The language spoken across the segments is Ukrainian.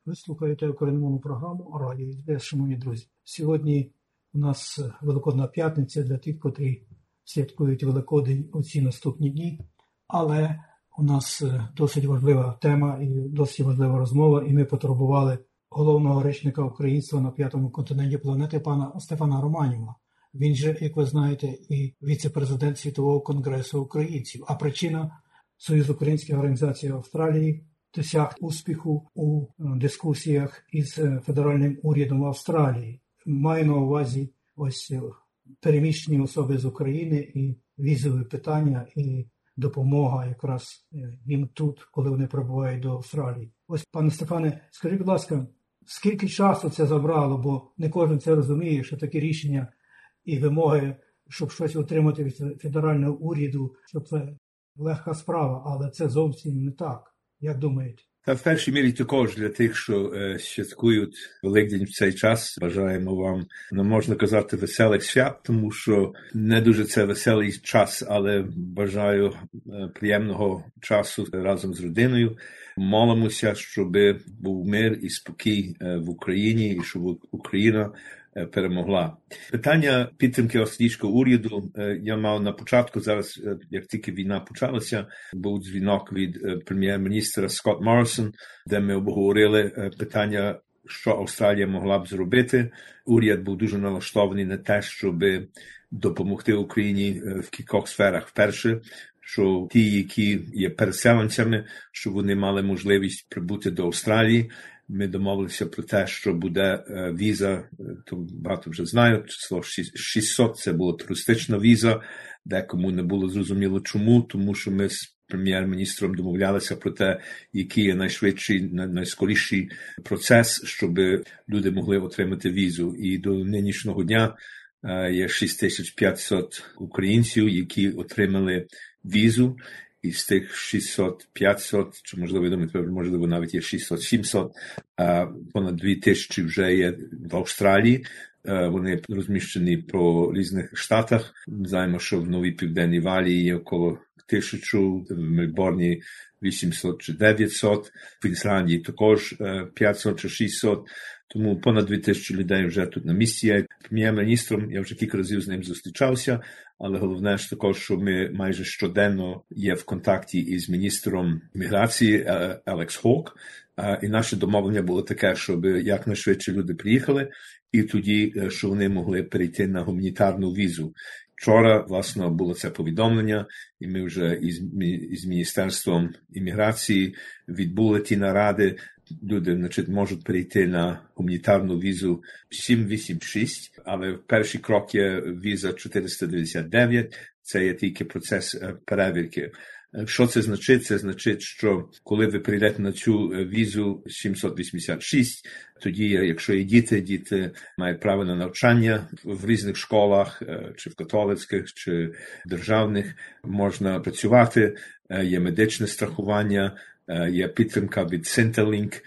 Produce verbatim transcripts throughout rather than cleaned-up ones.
Ви слухаєте українську програму «Радіо ес бе ес», шановні друзі. Сьогодні у нас Великодна п'ятниця для тих, котрі святкують Великодень у ці наступні дні. Але у нас досить важлива тема і досить важлива розмова, і ми потребували головного речника українства на п'ятому континенті планети пана Стефана Романіва. Він же, як ви знаєте, і віце-президент Світового конгресу українців. А причина – Союз українських організацій Австралії досяг успіху у дискусіях із федеральним урядом Австралії. Маю на увазі ось переміщені особи з України і візові питання, і допомога якраз їм тут, коли вони прибувають до Австралії. Ось, пане Стефане, скажіть, будь ласка, скільки часу це забрало, бо не кожен це розуміє, що такі рішення і вимоги, щоб щось отримати від федерального уряду, що це легка справа, але це зовсім не так. Як думаєте? Та в першій мірі також для тих, що е, святкують Великдень в цей час, бажаємо вам, не можна казати, веселих свят, тому що не дуже це веселий час, але бажаю е, приємного часу разом з родиною. Молимося, щоб був мир і спокій е, в Україні, і щоб Україна перемогла. Питання підтримки австралійського уряду я мав на початку. Зараз, як тільки війна почалася, був дзвінок від прем'єр-міністра Скотт Моррисон, де ми обговорили питання, що Австралія могла б зробити. Уряд був дуже налаштований на те, щоб допомогти Україні в кількох сферах. Вперше, що ті, які є переселенцями, щоб вони мали можливість прибути до Австралії. Ми домовилися про те, що буде віза, то багато вже знають, число шістсот, це була туристична віза, декому не було зрозуміло чому, тому що ми з прем'єр-міністром домовлялися про те, який є найшвидший, найскоріший процес, щоб люди могли отримати візу. І до нинішнього дня є шість тисяч п'ятсот українців, які отримали візу. І з тих шістсот п'ятсот, чи можливо, думаєте, можливо, навіть є шістсот сімсот, понад дві тисячі вже є в Австралії. Вони розміщені по різних штатах. Знаємо, що в Новій Південній Валії є около тисячу, в Мельбурні вісімсот чи дев'ятсот, в Ісландії також п'ятсот чи шістсот. Тому понад дві тисячі людей вже тут на місці є. Прем'єр-міністром, я вже кілька разів з ним зустрічався, але головне ж також, що ми майже щоденно є в контакті із міністром міграції Алекс Хок. І наше домовлення було таке, щоб якнайшвидше люди приїхали, і тоді, що вони могли перейти на гуманітарну візу. Вчора, власне, було це повідомлення, і ми вже із, із Міністерством імміграції відбули ті наради. Люди, значить, можуть перейти на гуманітарну візу сім вісім шість, але перший крок є віза чотириста дев'яносто дев'ять, це є тільки процес перевірки. Що це значить? Це значить, що коли ви прийдете на цю візу сімсот вісімдесят шість, тоді, якщо є діти, діти мають право на навчання в різних школах, чи в католицьких, чи державних, можна працювати, є медичне страхування, є підтримка від Centrelink,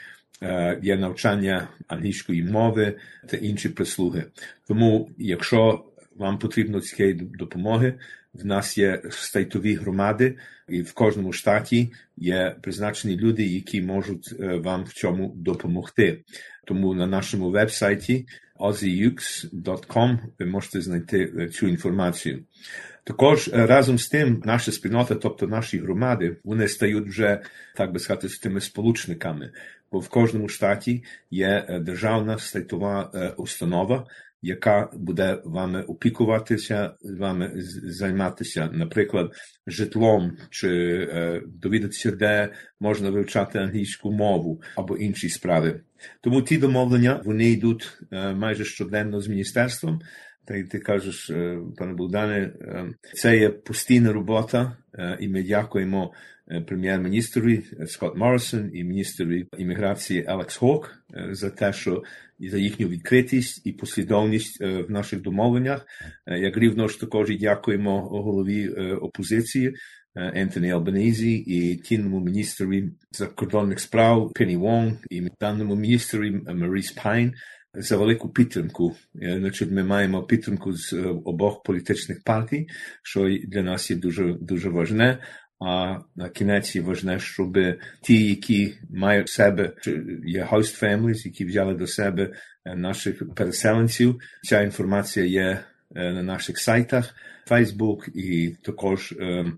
є навчання англійської мови та інші прислуги. Тому, якщо вам потрібно цієї допомоги, в нас є штатові громади, і в кожному штаті є призначені люди, які можуть вам в цьому допомогти. Тому на нашому веб-сайті aussie ux dot com ви можете знайти цю інформацію. Також разом з тим наша спільнота, тобто наші громади, вони стають вже, так би сказати, з тими сполучниками. Бо в кожному штаті є державна статова установа, яка буде вами опікуватися, вами займатися, наприклад, житлом, чи е, довідатися, де можна вивчати англійську мову або інші справи. Тому ті домовлення, вони йдуть е, майже щоденно з міністерством. Та й ти кажеш, е, пане Богдане, е, це є постійна робота, е, і ми дякуємо прем'єр-міністрові Скотт Моррисон і міністрові імміграції Алекс Хок за те, що і за їхню відкритість і послідовність в наших домовленнях. Як рівно ж також і дякуємо голові опозиції Ентоні Албанізі і чинному міністрові закордонних справ Пенні Вонг і даному міністрові Маріс Пайн за велику підтримку. Значить, ми маємо підтримку з обох політичних партій, що для нас є дуже, дуже важне. а на кінець важне, щоб ті, які мають в себе, є host families, які взяли до себе наших переселенців, ця інформація є на наших сайтах, Facebook і також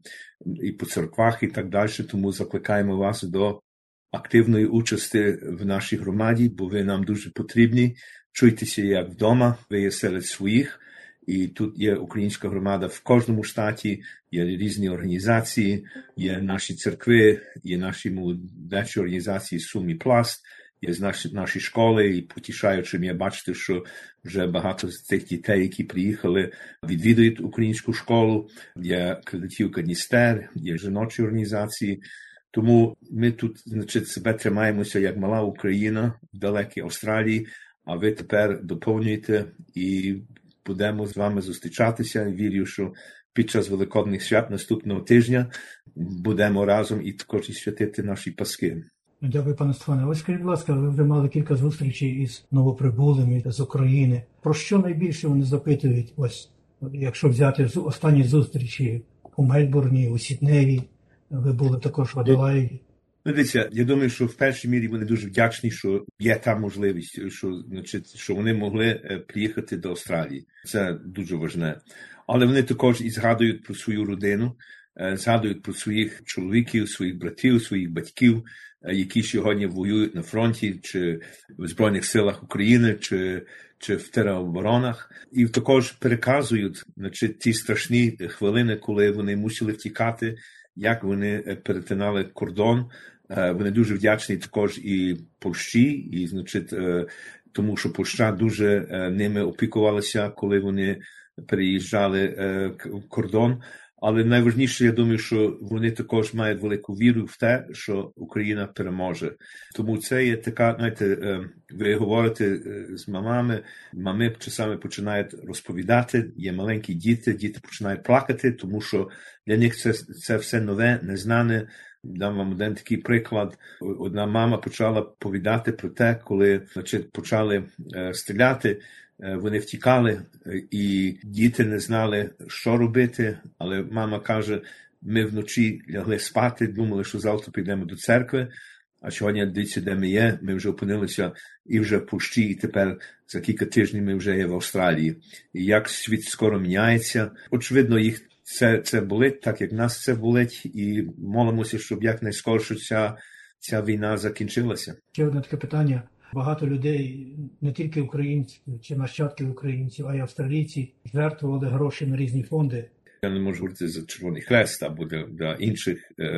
і по церквах і так далі, тому закликаємо вас до активної участі в нашій громаді, бо ви нам дуже потрібні. Чуйтеся як вдома, ви є серед своїх, і тут є українська громада в кожному штаті, є різні організації, є наші церкви, є наші молодечі організації Сум і Пласт, є наші, наші школи, і потішаючим я бачити, що вже багато з цих дітей, які приїхали, відвідують українську школу, є кредитівка Дністер, є жіночі організації. Тому ми тут, значить, себе тримаємося як мала Україна в далекій Австралії, а ви тепер доповнюєте і будемо з вами зустрічатися. Вірю, що під час Великодних свят наступного тижня будемо разом і також і святити наші Пасхи. Дякую, пане Стефане. Ось скажіть, будь ласка, ви вже мали кілька зустрічей із новоприбулими з України. Про що найбільше вони запитують, ось, якщо взяти останні зустрічі у Мельбурні, у Сіднеї, ви були також в Аделаїді? Ну, дивіться, я думаю, що в першій мірі вони дуже вдячні, що є та можливість, що, значить, що вони могли приїхати до Австралії. Це дуже важливо. Але вони також і згадують про свою родину, згадують про своїх чоловіків, своїх братів, своїх батьків, які сьогодні воюють на фронті, чи в Збройних силах України, чи, чи в тероборонах. І також переказують, значить, ті страшні хвилини, коли вони мусили втікати, як вони перетинали кордон. Вони дуже вдячні також і Польщі, і, значить, тому що Польща дуже ними опікувалася, коли вони переїжджали кордон. Але найважливіше, я думаю, що вони також мають велику віру в те, що Україна переможе. Тому це є така, знаєте, ви говорите з мамами, мами часами починають розповідати, є маленькі діти, діти починають плакати, тому що для них це, це все нове, незнане. Дам вам один такий приклад. Одна мама почала повідати про те, коли, значить, почали стріляти, вони втікали, і діти не знали, що робити, але мама каже, ми вночі лягли спати, думали, що завтра підемо до церкви, а сьогодні, дивіться, де ми є, ми вже опинилися і вже в Польщі, і тепер за кілька тижнів ми вже є в Австралії. І як світ скоро міняється, очевидно, їх це, це болить, так як нас це болить, і молимося, щоб якнайскорше ця, ця війна закінчилася. Ще одне таке питання. Багато людей, не тільки українців чи нащадків українців, а й австралійці, жертвували гроші на різні фонди. Я не можу говорити за Червоний Хрест або для, для інших,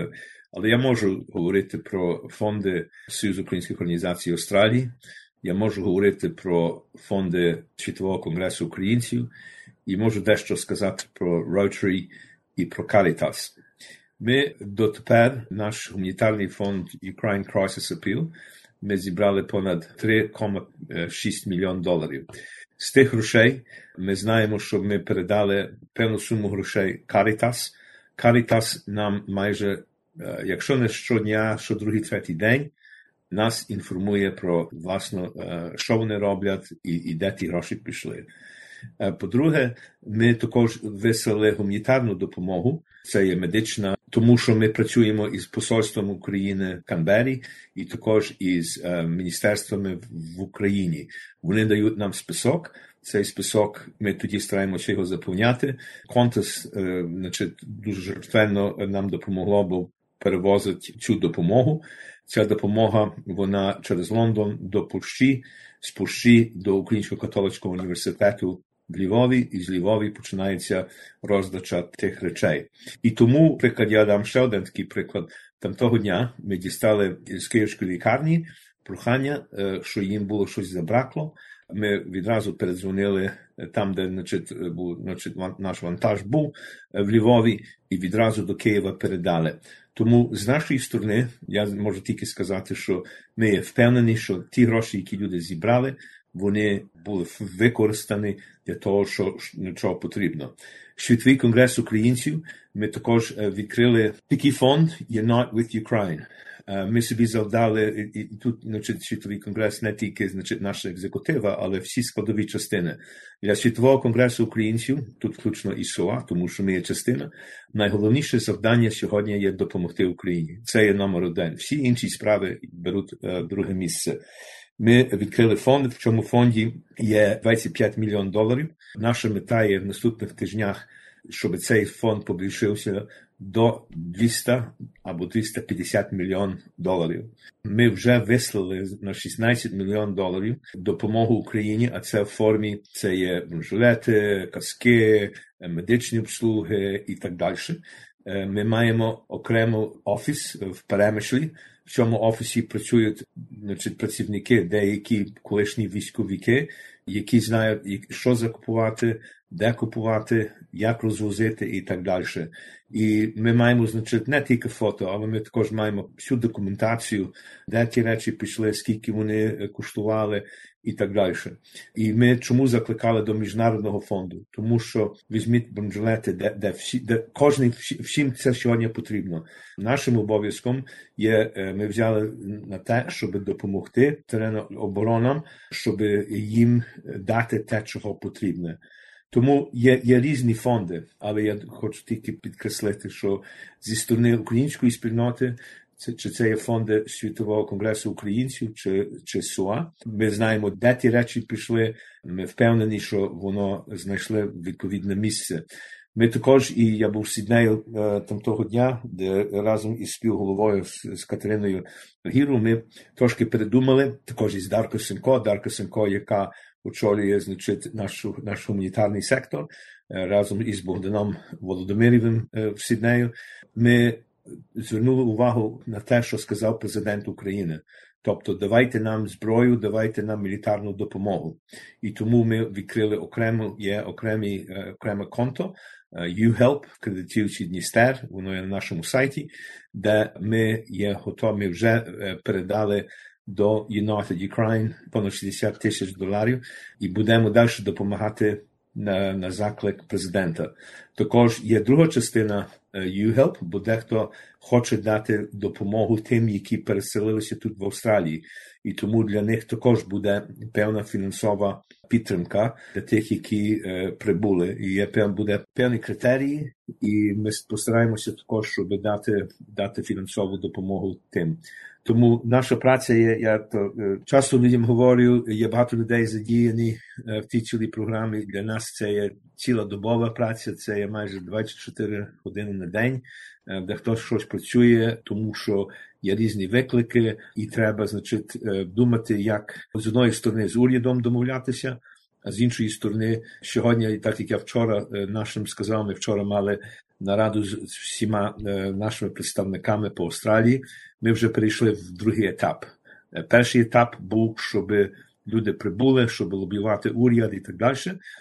але я можу говорити про фонди Союзу українських організацій Австралії, я можу говорити про фонди Світового конгресу українців і можу дещо сказати про Rotary і про Caritas. Ми дотепер, наш гуманітарний фонд Ukraine Crisis Appeal, ми зібрали понад три цілих шість мільйон доларів. З тих грошей ми знаємо, що ми передали певну суму грошей Caritas. Caritas нам майже, якщо не щодня, що другий, третій день, нас інформує про, власне, що вони роблять і, і де ті гроші пішли. По-друге, ми також вислали гуманітарну допомогу, це є медична, тому що ми працюємо із посольством України в Канбері і також із е, міністерствами в Україні. Вони дають нам список, цей список, ми тоді стараємося його заповняти. Qantas, е, значить, дуже жертвенно нам допомогло, бо перевозить цю допомогу. Ця допомога, вона через Лондон до Польщі, з Польщі до Українського католицького університету в Львові, і з Львові починається роздача тих речей. І тому, приклад, я дам ще один такий приклад. Там того дня ми дістали з Київської лікарні прохання, що їм було щось забракло. Ми відразу передзвонили там, де, значить, був, значить, наш вантаж був в Львові, і відразу до Києва передали. Тому з нашої сторони, я можу тільки сказати, що ми є впевнені, що ті гроші, які люди зібрали, вони були використані для того, що нічого потрібно. Світовий конгрес українців, ми також відкрили такий фонд Unite with Ukraine. Ми собі завдали, і тут, значить, світовий конгрес не тільки, значить, наша екзекутива, але всі складові частини. Для Світового конгресу українців, тут включно і СОА, тому що ми є частина, найголовніше завдання сьогодні є допомогти Україні. Це є номер один. Всі інші справи беруть е, друге місце. Ми відкрили фонд, в цьому фонді є двадцять п'ять мільйонів доларів. Наша мета є в наступних тижнях, щоб цей фонд побільшився до двісті або двісті п'ятдесят мільйонів доларів. Ми вже вислали на шістнадцять мільйонів доларів допомогу Україні, а це в формі, це є бронежилети, каски, медичні обслуги і так далі. Ми маємо окремий офіс в Перемишлі. В цьому офісі працюють, значить, працівники, деякі колишні військовики, які знають, що закупувати, де купувати, як розвозити і так далі. І ми маємо, значить, не тільки фото, але ми також маємо всю документацію, де ті речі пішли, скільки вони коштували і так далі. І ми чому закликали до Міжнародного фонду? Тому що візьміть бронежилети, де, де, всі, де кожен, всім це сьогодні потрібно. Нашим обов'язком є, ми взяли на те, щоб допомогти тероборонам, щоб їм дати те, чого потрібно. Тому є, є різні фонди, але я хочу тільки підкреслити, що зі сторони української спільноти, це, чи це є фонди Світового конгресу українців, чи, чи СОА, ми знаємо, де ті речі пішли, ми впевнені, що воно знайшли відповідне місце. Ми також, і я був в Сіднею там того дня, де разом із співголовою з, з Катериною Гіру, ми трошки передумали, також із Дарко Сенко, Дарко Сенко, яка очолює, значить, наш, наш гуманітарний сектор, разом із Богданом Володимирівим в Сіднею. Ми звернули увагу на те, що сказав президент України. Тобто, давайте нам зброю, давайте нам мілітарну допомогу. І тому ми відкрили окремо, є окремі, окреме конто, YouHelp, кредитуючий Дністер, воно є на нашому сайті, де ми є готові, ми вже передали до United Ukraine понад шістдесят тисяч доларів і будемо далі допомагати на, на заклик президента. Також є друга частина YouHelp, бо дехто хоче дати допомогу тим, які переселилися тут в Австралії. І тому для них також буде певна фінансова підтримка для тих, які е, прибули. І є, буде певні критерії, і ми постараємося також, щоб дати, дати фінансову допомогу тим. Тому наша праця є, я то часто людям говорю, є багато людей задіяні в тій цілій програмі. Для нас це є цілодобова праця, це є майже двадцять чотири години на день, де хтось щось працює, тому що є різні виклики і треба, значить, думати, як з одної сторони з урядом домовлятися, а з іншої сторони сьогодні, так як я вчора нашим сказав, ми вчора мали нараду з всіма нашими представниками по Австралії, ми вже перейшли в другий етап. Перший етап був, щоб люди прибули, щоб лобіювати уряд і так далі,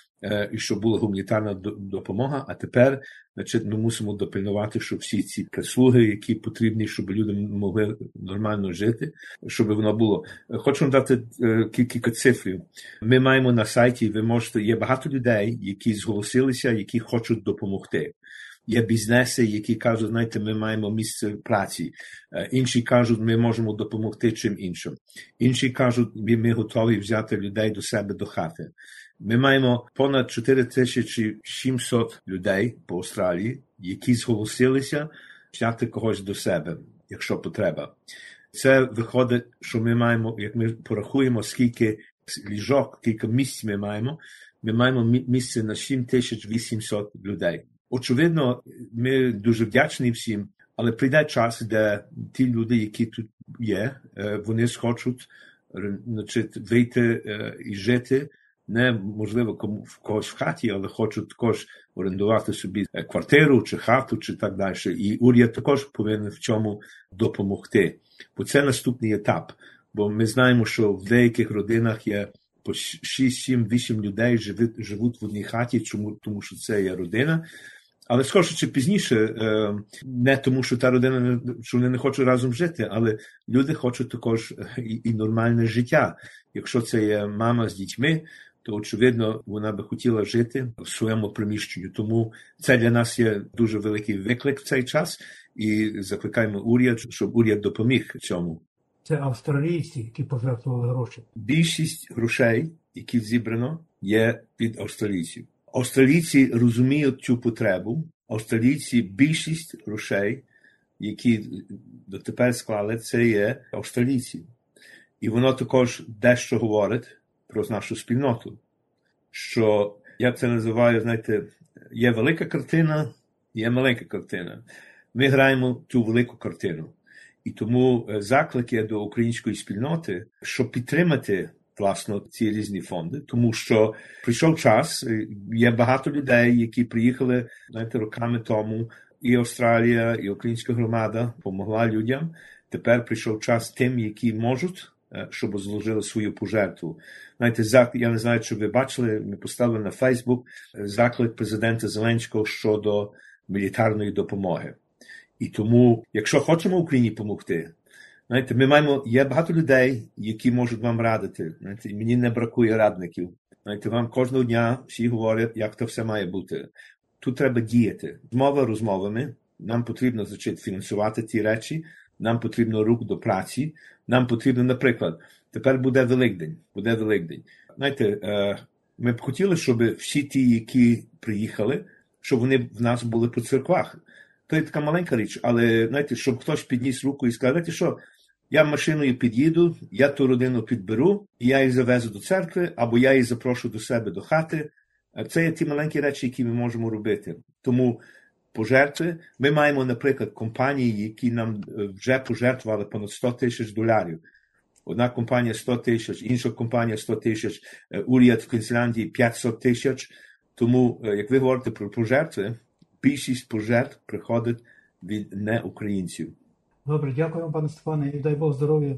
і щоб була гуманітарна допомога, а тепер, значить, ми мусимо допильнувати, щоб всі ці прислуги, які потрібні, щоб люди могли нормально жити, щоб воно було. Хочу вам дати кілька цифрів. Ми маємо на сайті, ви можете, є багато людей, які зголосилися, які хочуть допомогти. Є бізнеси, які кажуть, знаєте, ми маємо місце праці. Інші кажуть, ми можемо допомогти чим іншим. Інші кажуть, ми готові взяти людей до себе до хати. Ми маємо понад чотири тисячі сімсот людей по Австралії, які зголосилися взяти когось до себе, якщо потреба. Це виходить, що ми маємо, як ми порахуємо, скільки ліжок, кілька місць ми маємо, ми маємо місце на сім тисяч вісімсот людей. Очевидно, ми дуже вдячні всім, але прийде час, де ті люди, які тут є, вони схочуть, значить, вийти і жити, не, можливо, кому, в когось в хаті, але хочуть також орендувати собі квартиру чи хату, чи так далі. І уряд також повинен в цьому допомогти. Бо це наступний етап. Бо ми знаємо, що в деяких родинах є по шість, сім, вісім людей живуть, живуть в одній хаті, чому, тому що це є родина. Але скоріше чи пізніше, не тому, що та родина, що вони не хочуть разом жити, але люди хочуть також і, і нормальне життя. Якщо це є мама з дітьми, то, очевидно, вона би хотіла жити в своєму приміщенні. Тому це для нас є дуже великий виклик в цей час. і закликаємо уряд, щоб уряд допоміг цьому. Це австралійці, які пожертвували гроші. Більшість грошей, які зібрано, є від австралійців. Австралійці розуміють цю потребу. Австралійці більшість грошей, які дотепер склали, це є австралійці. І воно також дещо говорить про нашу спільноту. Що, я це називаю, знаєте, є велика картина, є маленька картина. Ми граємо ту велику картину. І тому заклик є до української спільноти, щоб підтримати, власне, ці різні фонди. Тому що прийшов час, є багато людей, які приїхали, знаєте, роками тому, і Австралія, і українська громада допомогла людям. Тепер прийшов час тим, які можуть, щоб зложили свою пожертву. Знаєте, я не знаю, чи ви бачили, ми поставили на Фейсбук заклик президента Зеленського щодо мілітарної допомоги. І тому, якщо хочемо Україні допомогти, знаєте, ми маємо, є багато людей, які можуть вам радити. Знаєте, і мені не бракує радників. Знаєте, вам кожного дня всі говорять, як це все має бути. Тут треба діяти. Розмова розмовами. Нам потрібно значить, фінансувати ті речі. Нам потрібно рук до праці. Нам потрібно, наприклад, тепер буде Великдень. Буде Великдень. Знаєте, ми б хотіли, щоб всі ті, які приїхали, щоб вони в нас були по церквах. То є така маленька річ, але, знаєте, щоб хтось підніс руку і сказав, знаєте що, я машиною під'їду, я ту родину підберу, і я їх завезу до церкви, або я їх запрошу до себе до хати. Це є ті маленькі речі, які ми можемо робити. Тому пожертви, ми маємо, наприклад, компанії, які нам вже пожертвували понад сто тисяч доларів. Одна компанія сто тисяч, інша компанія сто тисяч, уряд в Квінсляндії п'ятсот тисяч. Тому, як ви говорите про пожертви, більшість пожертв приходить від неукраїнців. Добре, дякую, пане Степане, і дай Бог здоров'я.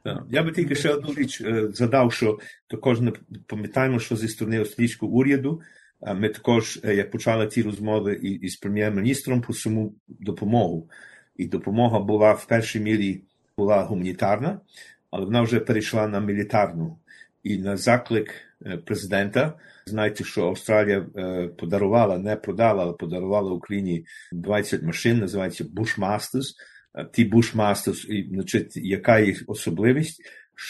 Я би тільки ще одну річ задав, що також не пам'ятаємо, що зі сторони австрійського уряду ми також, як почали ці розмови із прем'єр-міністром про саму допомогу. І допомога була в першій мірі була гуманітарна, але вона вже перейшла на мілітарну. І на заклик президента, знаєте, що Австралія подарувала, не продала, але подарувала Україні двадцять машин, називається Bushmasters. Ті Bushmasters, значить, яка їх особливість,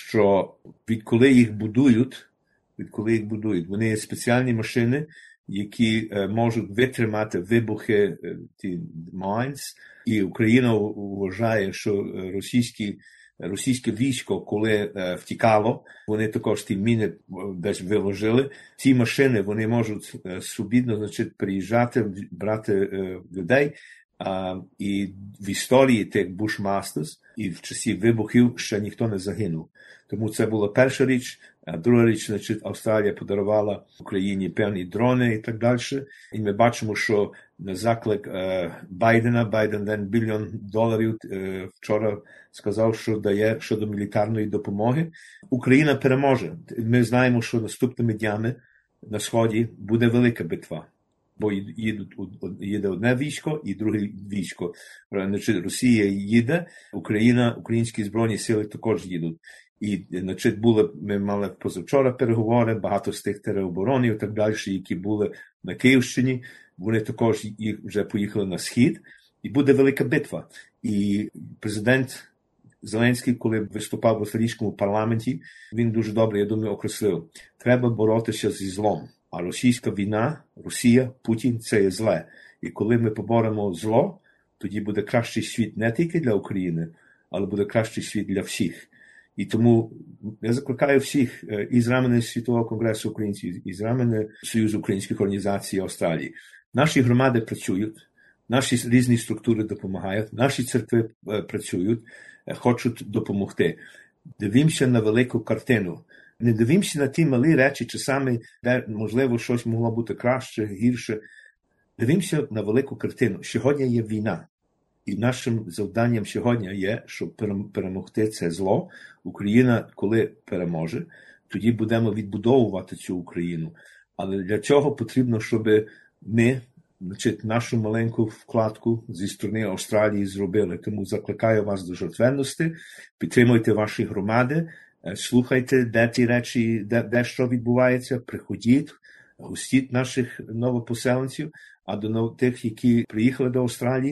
що відколи їх будують, відколи їх будують, вони є спеціальні машини, які можуть витримати вибухи, ті mines, і Україна вважає, що російські Російське військо, коли е, втікало, вони також ті міни десь виложили. Ці машини, вони можуть е, свобідно, значить, приїжджати, брати е, людей. А, і в історії тих Bushmasters і в часі вибухів ще ніхто не загинув. Тому це була перша річ. А друга річ, значить, Австралія подарувала Україні певні дрони і так далі. І ми бачимо, що на заклик е, Байдена, Байден ден мільйон доларів е, вчора сказав, що дає щодо мілітарної допомоги. Україна переможе. Ми знаємо, що наступними днями на Сході буде велика битва. Бо їдуть, їде одне військо і друге військо. Значить, Росія їде, Україна, українські збройні сили також їдуть. І, значить, були, ми мали позавчора переговори, багато з тих тероборонів і так далі, які були на Київщині, вони також їх вже поїхали на Схід, і буде велика битва. І президент Зеленський, коли виступав в австралійському парламенті, він дуже добре, я думаю, окреслив. Треба боротися зі злом. А російська війна, Росія, Путін – це є зле. І коли ми поборемо зло, тоді буде кращий світ не тільки для України, але буде кращий світ для всіх. І тому я закликаю всіх із рамени Світового конгресу українців, із рамени Союзу українських організацій Австралії. Наші громади працюють, наші різні структури допомагають, наші церкви працюють, хочуть допомогти. Дивимося на велику картину. Не дивимося на ті малі речі, часами, де, можливо, щось могло бути краще, гірше. Дивимося на велику картину. Сьогодні є війна. І нашим завданням сьогодні є, щоб перемогти це зло. Україна, коли переможе, тоді будемо відбудовувати цю Україну. Але для цього потрібно, щоб ми, значить, нашу маленьку вкладку зі сторони Австралії зробили. Тому закликаю вас до жертвенності, підтримуйте ваші громади, слухайте, де ті речі, де, де що відбувається, приходіть, гостіть наших новопоселенців, а до тих, які приїхали до Австралії,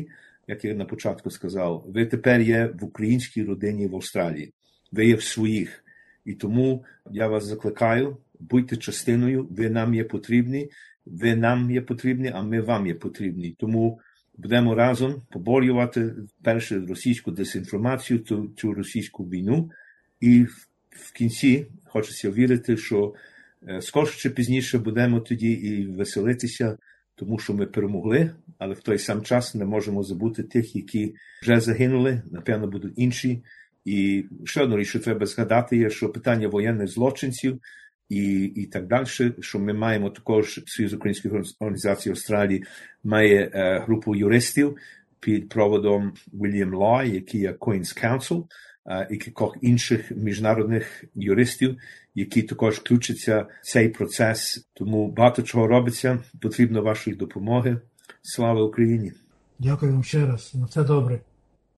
як я на початку сказав, ви тепер є в українській родині в Австралії. Ви є в своїх. І тому я вас закликаю, будьте частиною, ви нам є потрібні, ви нам є потрібні, а ми вам є потрібні. Тому будемо разом поборювати першу російську дезінформацію, цю, цю російську війну. І в кінці хочеться вірити, що скорше чи пізніше будемо тоді і веселитися, тому що ми перемогли, але в той сам час не можемо забути тих, які вже загинули, напевно, будуть інші. І ще одну річ, що треба згадати, є, що питання воєнних злочинців і, і так далі, що ми маємо також, Союз українських організацій Австралії має е, групу юристів під проводом Вільям Лой, який є Queen's Counsel, е, і кількох інших міжнародних юристів, які також включаться в цей процес. Тому багато чого робиться, потрібно вашої допомоги. Слава Україні! Дякую вам ще раз. На все добре.